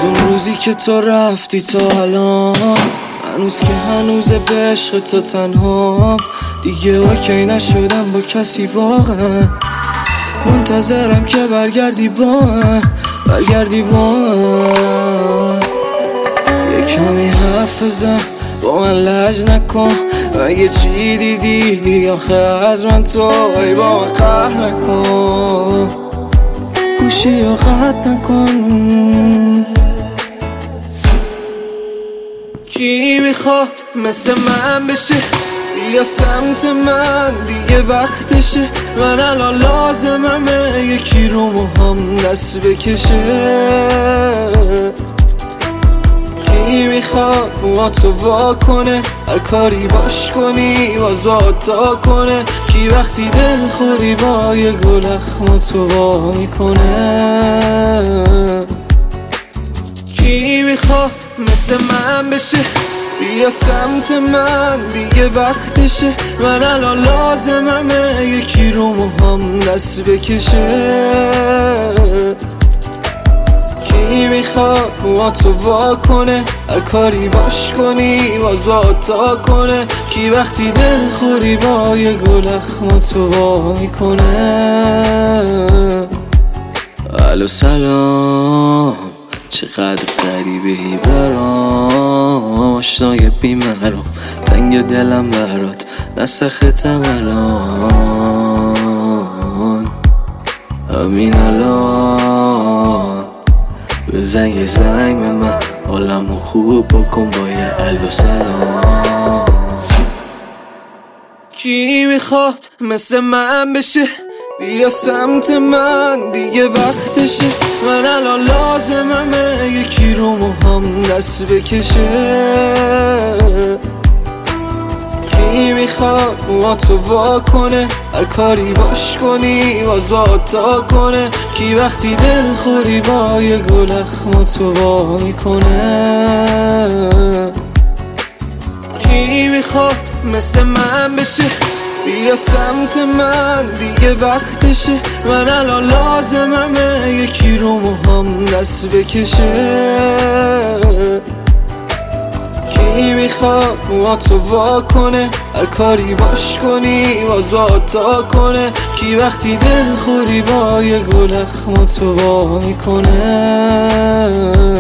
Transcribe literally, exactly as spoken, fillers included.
اون روزی که تو رفتی تا الان هنوز که هنوزه به عشق تو تنها دیگه اوکی نشدم با کسی واقعا منتظرم که برگردی با من برگردی با من یه کمی حرف بزن با من لج نکن اگه چی دیدی آخه از من تو ای با من قهر نکن گوشی رو قطع نکن کی میخواد مثل من بشه بیا سمت من دیگه وقتشه من الان لازممه یکی رو مهم دست بکشه کی میخواد با تو وا کنه هر کاری باش کنی باز تا کنه کی وقتی دل خوری با یه گل اخم تو وا میکنه کی میخواد مثل من بشه بیا سمت من دیگه وقتشه من الان لازممه یکی رو مهم دست بکشه کی میخواد با تو وا کنه هر کاری باش کنی باز تا کنه کی وقتی دل خوری با یه گل اخم تو وا میکنه الو سلام چقدر غریبهی برام آشنای بیمرام تنگ دلم برات نسختم الان همین الان بزن یه زنگ به من حالمو خوب بکن با یه الو سلام کی میخواد مثل من بشه بیا سمت من دیگه وقتشه من الان لازممه یکی رو مهم دست بکشه کی میخواد با تو وا کنه هر کاری باش کنی باز تا کنه کی وقتی دل خوری با یه گل اخم تو وا میکنه کی میخواد مثل من بشه بیا سمت من دیگه وقتشه من الان لازممه یکی رو مهم دست بکشه کی میخواد با تو وا کنه هر کاری باش کنی باز تا کنه کی وقتی دل خوری با یه گل اخم تو وا میکنه